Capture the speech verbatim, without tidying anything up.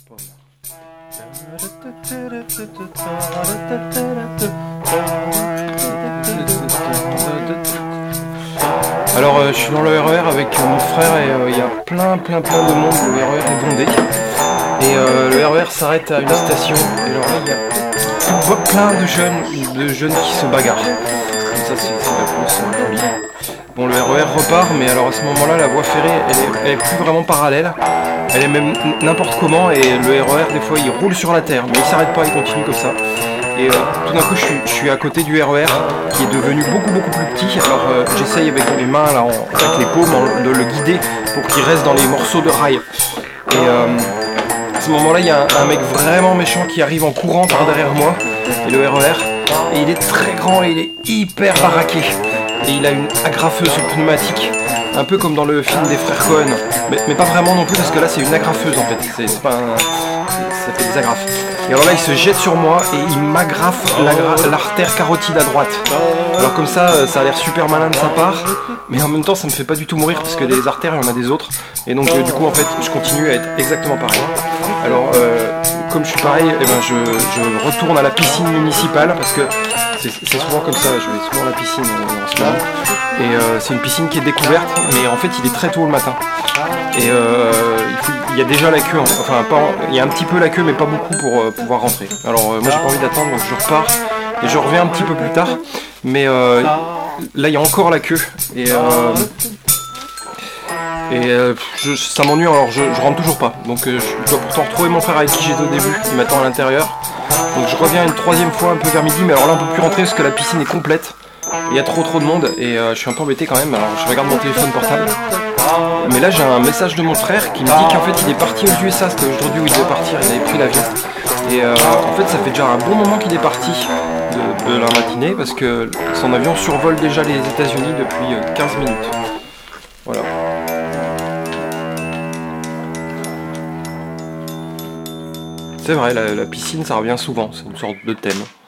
Alors euh, je suis dans le R E R avec mon frère et il euh, y a plein plein plein de monde, le R E R est bondé. Et euh, le R E R s'arrête à une station et alors là il y a plein de jeunes, de jeunes qui se bagarrent. Comme ça c'est, c'est la plus folie. Bon, le R E R repart, mais alors à ce moment-là la voie ferrée elle est, elle est plus vraiment parallèle. Elle est même n'importe comment et le R E R des fois il roule sur la terre, mais il s'arrête pas, il continue comme ça. Et euh, tout d'un coup je suis, je suis à côté du R E R qui est devenu beaucoup beaucoup plus petit. Alors euh, j'essaye avec mes mains là, en, avec les paumes de le guider pour qu'il reste dans les morceaux de rail. Et euh, à ce moment là il y a un, un mec vraiment méchant qui arrive en courant par derrière moi et le R E R. Et il est très grand et il est hyper baraqué. Et il a une agrafeuse pneumatique, un peu comme dans le film des frères Cohen, mais, mais pas vraiment non plus parce que là c'est une agrafeuse en fait, c'est, c'est pas un, c'est, ça fait des agrafes. Et alors là il se jette sur moi et il m'agrafe l'agra- l'artère carotide à droite. Alors comme ça, ça a l'air super malin de sa part, mais en même temps ça me fait pas du tout mourir parce que des artères il y en a des autres. Et donc euh, du coup en fait je continue à être exactement pareil. Alors euh, comme je suis pareil, eh ben, je, je retourne à la piscine municipale parce que c'est, c'est souvent comme ça, je vais souvent à la piscine euh, en ce moment. Et euh, c'est une piscine qui est découverte, mais en fait il est très tôt le matin. Et euh, il, faut, il y a déjà la queue, enfin pas, il y a un petit peu la queue mais pas beaucoup pour euh, pouvoir rentrer. Alors euh, moi j'ai pas envie d'attendre donc je repars et je reviens un petit peu plus tard. Mais euh, là il y a encore la queue et, euh, et euh, je, ça m'ennuie alors je, je rentre toujours pas. Donc euh, je dois pourtant retrouver mon frère avec qui j'étais au début, qui m'attend à l'intérieur. Donc je reviens une troisième fois un peu vers midi, mais alors là on peut plus rentrer parce que la piscine est complète. Il y a trop trop de monde et euh, je suis un peu embêté quand même, alors je regarde mon téléphone portable. Mais là j'ai un message de mon frère qui me dit qu'en fait il est parti aux U S A, c'était aujourd'hui où il devait partir, il avait pris l'avion. Et euh, en fait ça fait déjà un bon moment qu'il est parti de, de la matinée parce que son avion survole déjà les États-Unis depuis quinze minutes. Voilà. C'est vrai, la, la piscine ça revient souvent, c'est une sorte de thème.